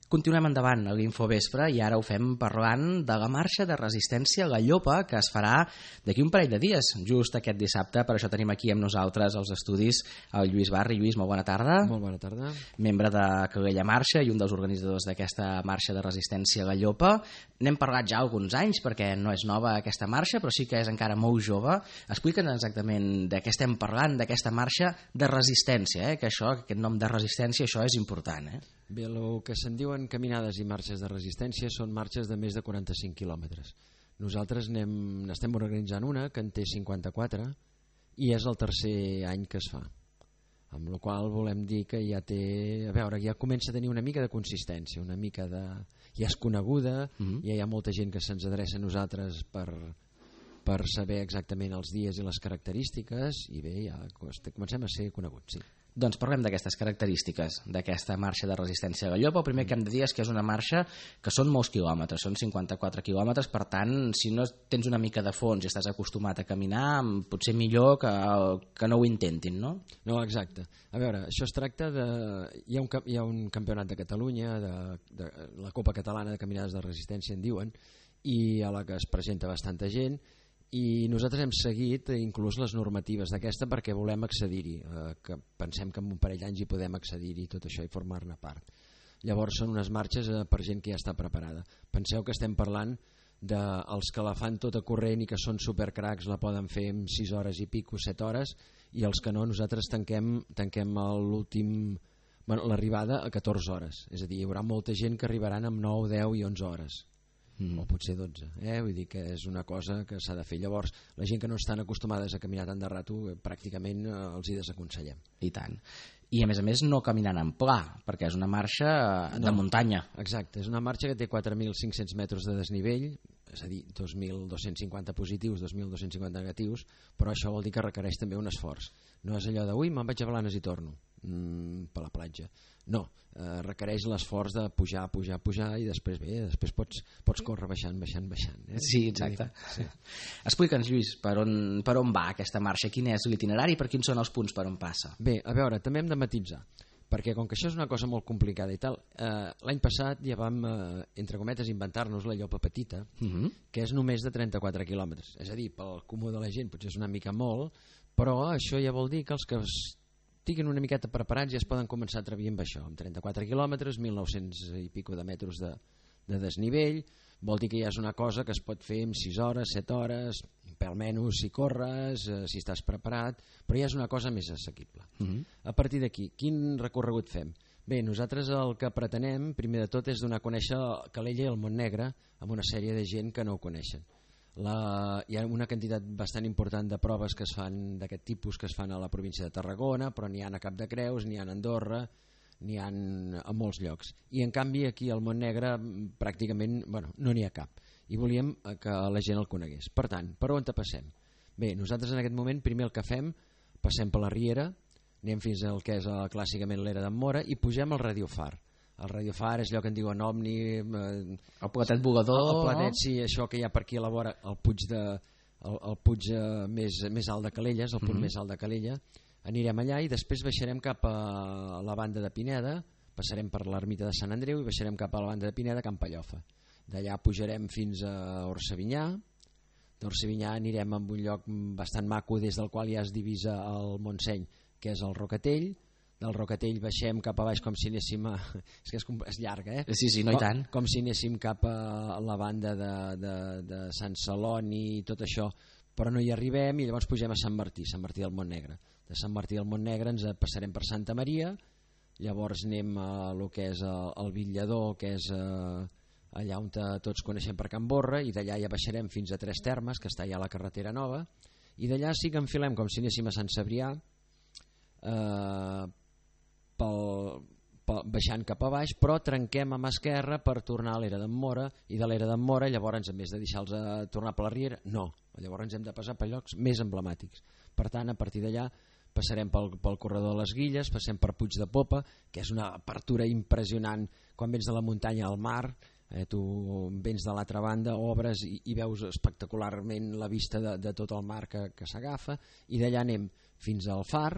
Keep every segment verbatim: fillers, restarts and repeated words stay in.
Continuem endavant a l'Infovespre i ara ho fem parlant de la marxa de resistència a la Llopa que es farà d'aquí un parell de dies, just aquest dissabte. Per això tenim aquí amb nosaltres als estudis el Lluís Barri. Lluís, molt bona tarda. Molt bona tarda. Membre de Calella Marxa i un dels organitzadors d'aquesta marxa de resistència a la Llopa. N'hem parlat ja alguns anys perquè no és nova aquesta marxa, però sí que és encara molt jove. Explica'ns exactament de què estem parlant, d'aquesta marxa de resistència, eh? que això, aquest nom de resistència, això és important. Eh? Bé, el que se'n diuen caminades i marxes de resistència són marxes de més de quaranta-cinc quilòmetres. Nosaltres n'estem organitzant una que en té cinquanta-quatre i és el tercer any que es fa, amb la qual volem dir que ja té, a veure, ja comença a tenir una mica de consistència, una mica de... ja és coneguda, mm-hmm. ja hi ha molta gent que se'ns adreça a nosaltres per, per saber exactament els dies i les característiques i bé, ja comencem a ser coneguts, sí. Doncs parlem d'aquestes característiques d'aquesta marxa de resistència a la Llopa. El primer que hem de dir és que és una marxa que són molts quilòmetres, són cinquanta-quatre quilòmetres, per tant, si no tens una mica de fons i estàs acostumat a caminar, potser millor que, que no ho intentin, no? No, exacte. A veure, això es tracta de... Hi ha un, hi ha un campionat de Catalunya, de, de la Copa Catalana de Caminades de Resistència, en diuen, i a la que es presenta bastanta gent, i nosaltres hem seguit inclús les normatives d'aquesta perquè volem accedir-hi, eh, que pensem que en un parell d'anys hi podem accedir-hi tot això i formar-ne part. Llavors són unes marxes eh, per gent que ja està preparada. Penseu que estem parlant dels que la fan tota corrent i que són supercracs la poden fer en sis hores i pico, set hores, i els que no, nosaltres tanquem, tanquem l'últim, bueno, l'arribada a catorze hores, és a dir, hi haurà molta gent que arribaran amb nou, deu i onze hores. Mm. O potser dotze, eh? Vull dir que és una cosa que s'ha de fer. Llavors, la gent que no estan acostumades a caminar tant de rato, pràcticament eh, els hi desaconsellem. I tant. I a més a més no caminant en pla, perquè és una marxa de no, muntanya. Exacte, és una marxa que té quatre mil cinc-cents metres de desnivell, és a dir, dos mil dos-cents cinquanta positius, dos mil dos-cents cinquanta negatius, però això vol dir que requereix també un esforç. No és allò de, ui, me'n vaig a Blanes i torno, mm, per la platja. No, eh, requereix l'esforç de pujar, pujar, pujar i després bé, després pots, pots córrer baixant, baixant, baixant. Eh? Sí, exacte. Sí. Explica'ns, Lluís, per on, per on va aquesta marxa, quin és l'itinerari i per quins són els punts per on passa? Bé, a veure, també hem de matitzar, perquè com que això és una cosa molt complicada i tal, eh, l'any passat ja vam, eh, entre cometes, inventar-nos la Llopa petita, uh-huh. que és només de trenta-quatre quilòmetres. És a dir, pel comú de la gent potser és una mica molt, però això ja vol dir que els que estiguin una miqueta preparats ja es poden començar a atrevir amb això, amb trenta-quatre quilòmetres, mil nou-cents i pico de metres de, de desnivell, vol dir que ja és una cosa que es pot fer en sis hores, set hores, pel menys si corres, eh, si estàs preparat, però ja és una cosa més assequible. Uh-huh. A partir d'aquí, quin recorregut fem? Bé, nosaltres el que pretenem, primer de tot, és donar a conèixer Calella i el Montnegre amb una sèrie de gent que no ho coneixen. La, hi ha una quantitat bastant important de proves que es fan d'aquest tipus que es fan a la província de Tarragona, però n'hi ha a Cap de Creus, n'hi ha a Andorra, n'hi ha a molts llocs. I en canvi aquí al Montnegre pràcticament bueno, no n'hi ha cap. I volíem que la gent el conegués. Per tant, per on te passem? Bé, nosaltres en aquest moment primer el que fem, passem per la Riera, anem fins al que és clàssicament l'era d'en Mora i pugem al Radiofar. El Radiofar és allò que en diuen Omni, eh, el planet volador, el planet, sí, això que hi ha per aquí a la vora, el puig, de, el, el puig eh, més, més alt de Calella, és el punt mm-hmm. més alt de Calella. Anirem allà i després baixarem cap a la banda de Pineda, passarem per l'ermita de Sant Andreu i baixarem cap a la banda de Pineda, Camp Pallofa. D'allà pujarem fins a Orcevinyà, d'Orcevinyà anirem a un lloc bastant maco des del qual ja es divisa el Montseny, que és el Rocatell. Del Rocatell baixem cap a baix com si anéssim a... és que és, és llarga, eh? Sí, sí, no i tant. Com, com si anéssim cap a la banda de, de, de Sant Celoni i tot això, però no hi arribem i llavors pugem a Sant Martí, Sant Martí del Montnegre. De Sant Martí del Montnegre ens passarem per Santa Maria, llavors anem a el que és el, el Villador, que és eh, allà on tots coneixem per Can Borra, i d'allà ja baixarem fins a Tres Termes, que està allà a la carretera nova, i d'allà sí que enfilem com si anéssim a Sant Cebrià, eh, Pel, pel, baixant cap a baix, però trenquem a mà esquerra per tornar a l'era d'en Mora, i de l'era d'en Mora llavors en vez de deixar-los a tornar per la Riera, no, llavors ens hem de passar per llocs més emblemàtics. Per tant, a partir d'allà passarem pel, pel corredor de les Guilles, passem per Puig de Popa, que és una apertura impressionant quan vens de la muntanya al mar, eh, tu vens de l'altra banda, obres i, i veus espectacularment la vista de, de tot el mar que, que s'agafa, i d'allà anem fins al Far,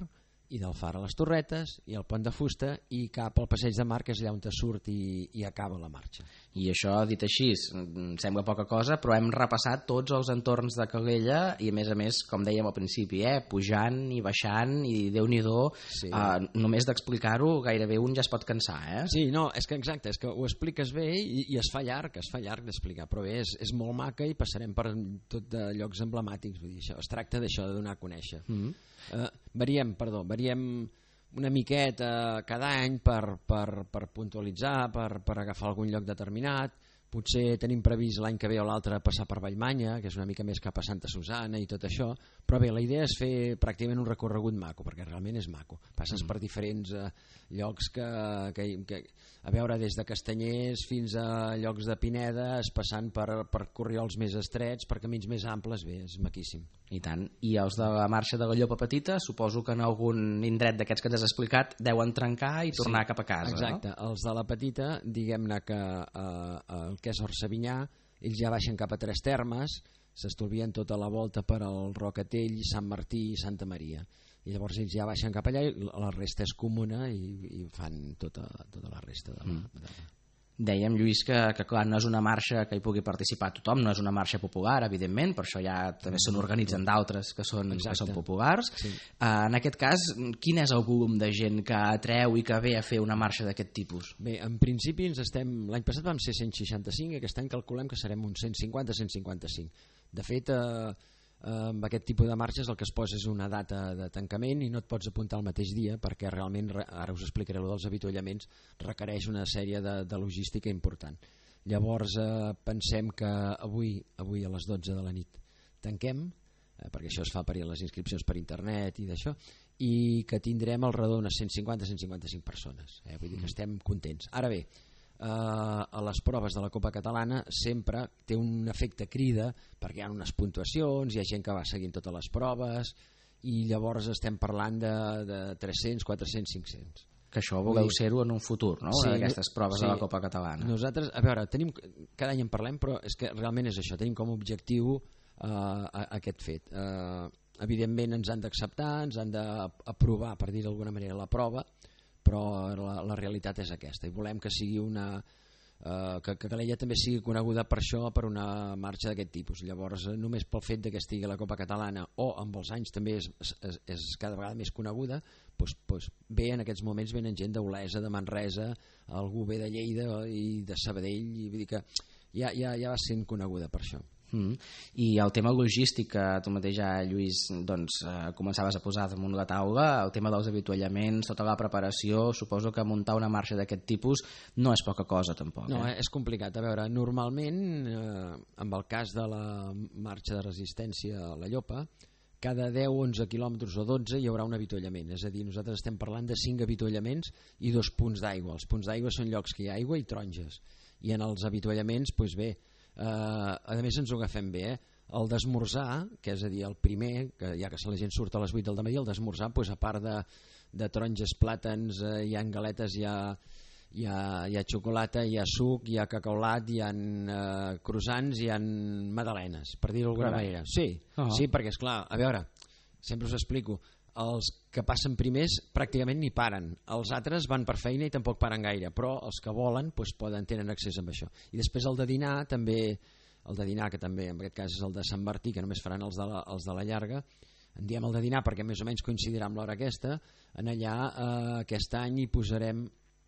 i del Far a les Torretes i el Pont de Fusta i cap al Passeig de Mar, que és allà on te surt i, i acaba la marxa. I això, dit així, sembla poca cosa, però hem repassat tots els entorns de Calella i a més a més, com dèiem al principi, eh, pujant i baixant i Déu-n'hi-do, sí. eh, només d'explicar-ho gairebé un ja es pot cansar, eh? Sí, no, és que exacte, és que ho expliques bé i, i es fa llarg, es fa llarg d'explicar, però bé, és, és molt maca i passarem per tot de llocs emblemàtics, vull dir, això, es tracta d'això, de donar a conèixer. Mm-hmm. Uh, variem, perdó, variem una miqueta cada any per, per, per puntualitzar, per, per agafar algun lloc determinat. Potser tenim previst l'any que ve o l'altre passar per Vallmanya, que és una mica més cap a Santa Susana i tot això, però bé, la idea és fer pràcticament un recorregut maco, perquè realment és maco. Passes mm. per diferents eh, llocs que, que, que, a veure, des de Castanyers fins a llocs de Pinedes, passant per, per corriols més estrets, per camins més amples, bé, és maquíssim. I tant. I els de la marxa de la Llopa Petita, suposo que en algun indret d'aquests que t'has explicat deuen trencar i tornar sí, cap a casa. Exacte. No? Els de la Petita, diguem-ne que eh, el que és Orsavinyà, ells ja baixen cap a Tres Termes, s'estolvien tota la volta per al Rocatell, Sant Martí i Santa Maria. I llavors ells ja baixen cap allà i la resta és comuna i, i fan tota, tota la resta de la... Mm. De la... Dèiem, Lluís, que, que clar, no és una marxa que hi pugui participar tothom, no és una marxa popular, evidentment, per això ja també se n'organitzen d'altres que són, que són populars. Sí. Uh, en aquest cas, quin és el volum de gent que atreu i que ve a fer una marxa d'aquest tipus? Bé, en principi ens estem... L'any passat vam ser cent seixanta-cinc i aquest any calculem que serem uns cent cinquanta a cent cinquanta-cinc. De fet, eh, amb aquest tipus de marxes el que es posa és una data de tancament i no et pots apuntar el mateix dia perquè realment, ara us explicaré el dels avituallaments, requereix una sèrie de, de logística important. Llavors eh, pensem que avui, avui a les dotze de la nit tanquem, eh, perquè això es fa per les inscripcions per internet i d'això, i que tindrem al redó unes cent cinquanta a cent cinquanta-cinc persones, eh? Vull dir que estem contents. Ara bé, Uh, a les proves de la Copa Catalana sempre té un efecte crida perquè hi ha unes puntuacions, hi ha gent que va seguint totes les proves i llavors estem parlant de, de tres-cents, quatre-cents, cinc-cents. Que això voleu ser-ho en un futur, no? Sí, una d'aquestes proves sí, de la Copa Catalana. Nosaltres, a veure, tenim, cada any en parlem, però és que realment és això, tenim com a objectiu uh, aquest fet. Uh, evidentment ens han d'acceptar, ens han d'aprovar, per dir d'alguna manera, la prova, però la, la realitat és aquesta i volem que sigui una eh, que, que Calella també sigui coneguda per això, per una marxa d'aquest tipus. Llavors només pel fet de que estigui a la Copa Catalana o amb els anys també és, és, és cada vegada més coneguda, doncs, doncs bé, en aquests moments venen gent d'Olesa, de Manresa, algú ve de Lleida i de Sabadell, i vull dir que ja, ja, ja va sent coneguda per això. Mm. I el tema logístic que tu mateix ja, Lluís, doncs, eh, començaves a posar damunt la taula, el tema dels avituallaments, tota la preparació, suposo que muntar una marxa d'aquest tipus no és poca cosa tampoc. No, eh? és complicat. A veure, normalment eh, amb el cas de la marxa de resistència a la Llopa, cada deu o onze quilòmetres o dotze hi haurà un avituallament, és a dir, nosaltres estem parlant de cinc avituallaments i dos punts d'aigua. Els punts d'aigua són llocs que hi ha aigua i taronges, i en els avituallaments, doncs bé, Uh, a més ens ho agafem bé, eh? El d'esmorzar, que és a dir el primer, que ja que la gent surt a les vuit del dematí, el d'esmorzar, doncs, a part de, de taronges, plàtans, eh, hi ha galetes, hi ha, hi, ha, hi ha xocolata, hi ha suc, hi ha cacaolat, hi ha eh, croissants, hi ha magdalenes, per dir-ho d'alguna manera. Sí, uh-huh. Sí, perquè esclar, a veure, sempre us explico, els que passen primers pràcticament ni paren, els altres van per feina i tampoc paren gaire, però els que volen doncs, poden tenen accés amb això. I després el de dinar també, el de dinar que també en aquest cas és el de Sant Martí, que només faran els de la, els de la llarga, en diem el de dinar perquè més o menys coincidirà amb l'hora aquesta. En allà eh, aquest any hi posarem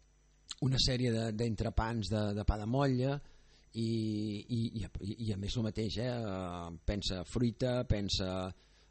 una sèrie d'entrepans de, de, de pa de motlla i, i, i, i, i a més el mateix, eh? Pensa fruita, pensa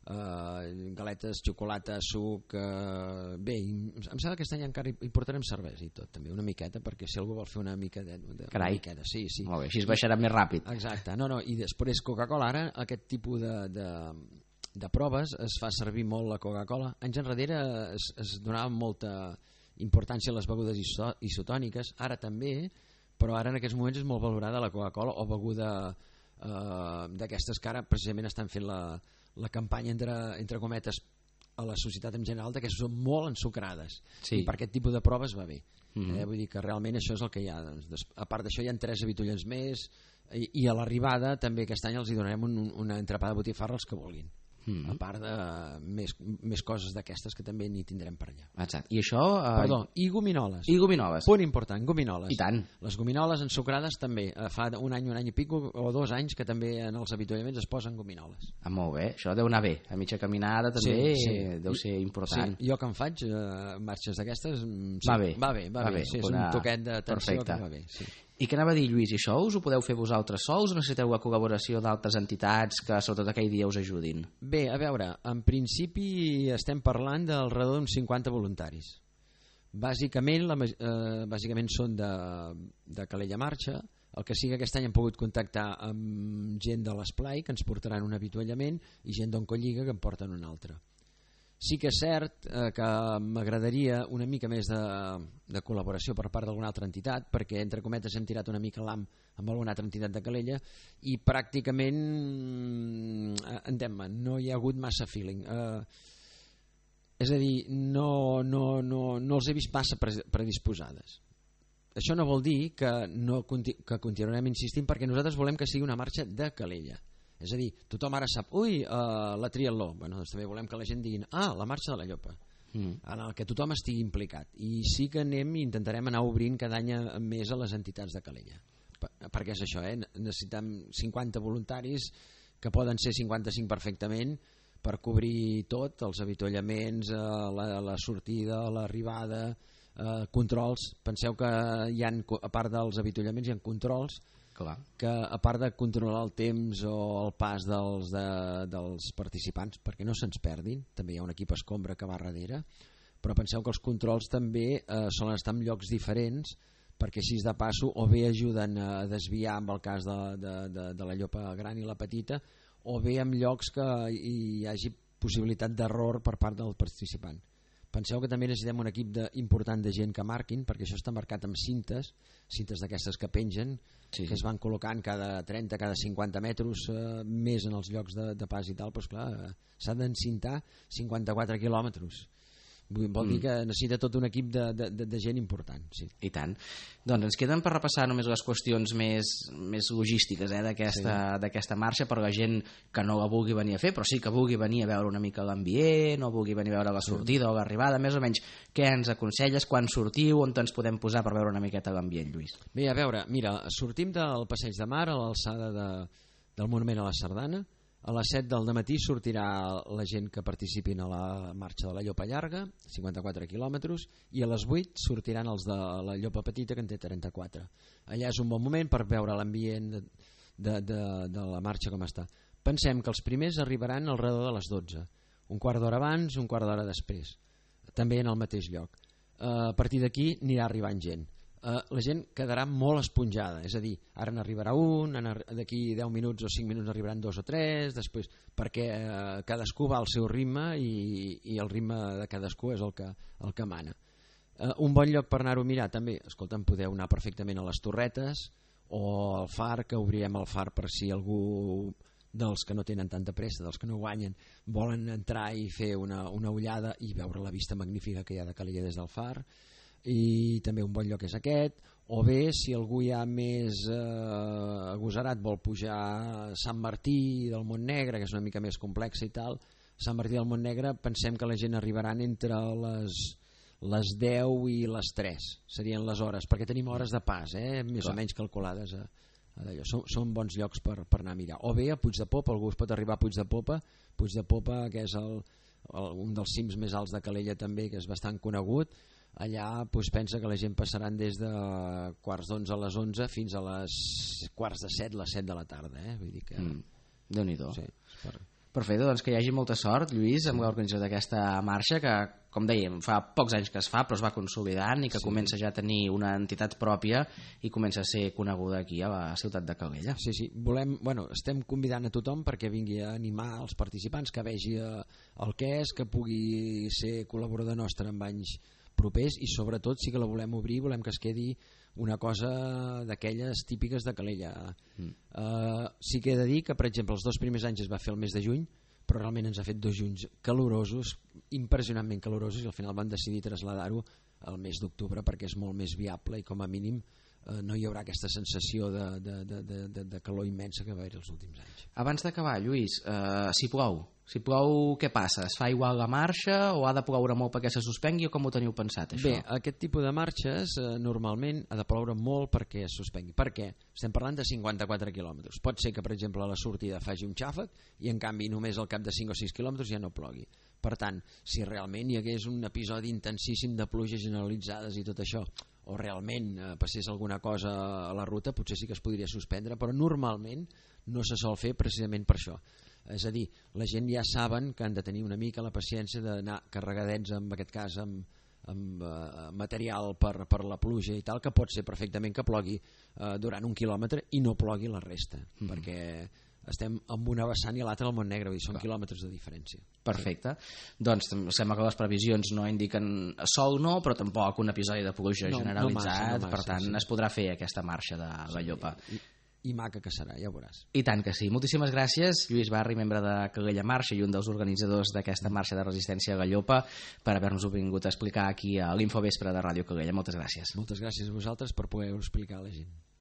Uh, galetes, xocolata, suc, uh, bé, em sembla que aquest any encara hi portarem cervesa i tot, també una miqueta, perquè si algú vol fer una mica de, de Carai, una miqueta, sí, sí. Molt bé, així es baixarà més ràpid. Exacte, no, no, i després Coca-Cola, ara aquest tipus de, de, de proves es fa servir molt la Coca-Cola. Anys enrere es, es donava molta importància a les begudes iso, isotòniques, ara també, però ara en aquests moments és molt valorada la Coca-Cola o beguda uh, d'aquestes que ara precisament estan fent la la campanya entre, entre cometes a la societat en general de que són molt ensucrades, sí. I per aquest tipus de proves va bé. Mm-hmm. eh? Vull dir que realment això és el que hi ha. Doncs, a part d'això hi ha tres avituallants més i, i a l'arribada també aquest any els hi donarem un, una entrepada de botifarra als que vulguin. Mm. A part de més, més coses d'aquestes que també n'hi tindrem per allà. Exacte. I això... Eh... Perdó, i gominoles. I gominoles. Punt important, gominoles. I tant. Les gominoles ensucrades també. Fa un any, un any i pico o dos anys que també en els avituallaments es posen gominoles. Ah, molt bé. Això deu anar bé. A mitja caminada també sí, sí. deu ser important. Sí. Jo que em faig eh, marxes d'aquestes... Sí. Va bé. Va bé, va, va bé. bé. Sí, és una... un toquet d'atenció que va bé. Sí. I què anava a dir, Lluís, i això us ho podeu fer vosaltres sols o necessiteu la col·laboració d'altres entitats que sobretot aquell dia us ajudin? Bé, a veure, en principi estem parlant del redó d'uns cinquanta voluntaris. Bàsicament, la, eh, bàsicament són de, de Calella Marxa, el que sí que aquest any hem pogut contactar amb gent de l'Esplai que ens portaran un avituallament i gent d'Oncolliga que en porten un altre. Sí que és cert eh, que m'agradaria una mica més de, de col·laboració per part d'alguna altra entitat, perquè entre cometes hem tirat una mica l'am amb alguna altra entitat de Calella i pràcticament entén-me, no hi ha hagut massa feeling. Eh, és a dir, no, no, no, no els he vist massa predisposades. Això no vol dir que, no, que continuarem insistint, perquè nosaltres volem que sigui una marxa de Calella. És a dir, tothom ara sap, ui, uh, la triatló, bueno, doncs també volem que la gent digui, ah, la marxa de la Llopa, mm. en el que tothom estigui implicat. I sí que anem i intentarem anar obrint cada any més a les entitats de Calella. Per, perquè és això, eh? Necessitem cinquanta voluntaris, que poden ser cinquanta-cinc perfectament, per cobrir tot, els avituallaments, eh, la, la sortida, l'arribada, eh, controls. Penseu que hi ha, a part dels avituallaments hi ha controls, clar, que a part de controlar el temps o el pas dels, de, dels participants perquè no se'ns perdin, també hi ha un equip escombra que va darrere, però penseu que els controls també eh, solen estar en llocs diferents perquè així de passo o bé ajuden a desviar amb el cas de, de, de, de la llopa gran i la petita, o bé en llocs que hi hagi possibilitat d'error per part del participant. Penseu que també necessitem un equip de, important de gent que marquin, perquè això està marcat amb cintes, cintes d'aquestes que pengen, sí, sí. que es van col·locant cada trenta, cada cinquanta metres eh, més en els llocs de, de pas i tal, doncs clar, eh, s'ha d'encintar cinquanta-quatre quilòmetres. Vol dir que necessita tot un equip de, de, de gent important. Sí. I tant. Doncs ens queden per repassar només les qüestions més, més logístiques eh, d'aquesta sí. d'aquesta marxa per la gent que no la vulgui venir a fer, però sí que vulgui venir a veure una mica l'ambient o vulgui venir a veure la sortida sí. o l'arribada, més o menys què ens aconselles, quan sortiu, on ens podem posar per veure una miqueta l'ambient, Lluís? Bé, a veure, mira, sortim del Passeig de Mar a l'alçada de, del Monument a la Sardana. A les set del dematí sortirà la gent que participin a la marxa de la Llopa Llarga, cinquanta-quatre quilòmetres, i a les vuit sortiran els de la Llopa Petita, que en té trenta-quatre. Allà és un bon moment per veure l'ambient de, de, de, de la marxa com està. Pensem que els primers arribaran al redor de les dotze, un quart d'hora abans, un quart d'hora després, també en el mateix lloc. A partir d'aquí anirà arribant gent. Uh, la gent quedarà molt esponjada, és a dir, ara n'arribarà un, d'aquí deu minuts o cinc minuts n'arribaran dos o tres, després, perquè uh, cadascú va al seu ritme i, i el ritme de cadascú és el que, el que mana. Uh, un bon lloc per anar-ho a mirar també, escolta'm, podeu anar perfectament a les Torretes o al far, que obrirem el far per si algú dels que no tenen tanta pressa, dels que no guanyen, volen entrar i fer una, una ullada i veure la vista magnífica que hi ha de Calella des del far. I també un bon lloc és aquest, o bé si algú ja més eh, agosarat vol pujar a Sant Martí del Montnegre, que és una mica més complexa i tal, Sant Martí del Montnegre pensem que la gent arribaran entre les, les deu i les tres, serien les hores, perquè tenim hores de pas, eh, més Clar. o menys calculades a, a d'allò. Són, són bons llocs per, per anar a mirar. O bé a Puig de Popa, algú es pot arribar a Puig de Popa, Puig de Popa que és el, el, un dels cims més alts de Calella també, que és bastant conegut. Allà doncs, pensa que la gent passaran des de quarts d'onze a les onze fins a les quarts de set, les set de la tarda, eh? Vull dir que... Mm. Déu-n'hi-do. Sí, per... Perfecte, doncs que hi hagi molta sort, Lluís, amb l'organització d'aquesta marxa que, com dèiem, fa pocs anys que es fa però es va consolidant i que sí. comença ja a tenir una entitat pròpia i comença a ser coneguda aquí a la ciutat de Calella. Sí, sí, volem, bueno, estem convidant a tothom perquè vingui a animar els participants, que vegi el que és, que pugui ser col·laborador nostre amb anys propers i sobretot sí que la volem obrir, volem que es quedi una cosa d'aquelles típiques de Calella. Mm. Uh, sí que he de dir que, per exemple, els dos primers anys es va fer el mes de juny, però realment ens ha fet dos junys calorosos, impressionantment calorosos, i al final van decidir traslladar-ho al mes d'octubre perquè és molt més viable i com a mínim uh, no hi haurà aquesta sensació de, de, de, de, de calor immensa que va haver els últims anys. Abans d'acabar, Lluís, uh, si plou, Si plou, què passa? Es fa igual la marxa o ha de ploure molt perquè se suspengui o com ho teniu pensat, això? Bé, aquest tipus de marxes eh, normalment ha de ploure molt perquè es suspengui. Per què? Estem parlant de cinquanta-quatre quilòmetres. Pot ser que, per exemple, a la sortida faci un xàfec i, en canvi, només al cap de cinc o sis quilòmetres ja no plogui. Per tant, si realment hi hagués un episodi intensíssim de pluges generalitzades i tot això, o realment eh, passés alguna cosa a la ruta, potser sí que es podria suspendre, però normalment no se sol fer precisament per això. És a dir, la gent ja saben que han de tenir una mica la paciència d'anar carregadets, en aquest cas amb, amb uh, material per, per la pluja i tal, que pot ser perfectament que plogui uh, durant un quilòmetre i no plogui la resta, mm. perquè estem amb una vessant i l'altra al Montnegre, i són Clar. quilòmetres de diferència. Perfecte. Sí. Doncs sembla que les previsions no indiquen sol no, però tampoc un episodi de pluja no, generalitzat, no massa, no massa, per tant sí. es podrà fer aquesta marxa de la Llopa. Sí. I maca que serà, ja ho veuràs. I tant que sí. Moltíssimes gràcies, Lluís Barri, membre de Calella Marxa i un dels organitzadors d'aquesta marxa de resistència a la Llopa, per haver-nos vingut a explicar aquí a l'Infovespre de Ràdio Calella. Moltes gràcies. Moltes gràcies a vosaltres per poder explicar a la gent.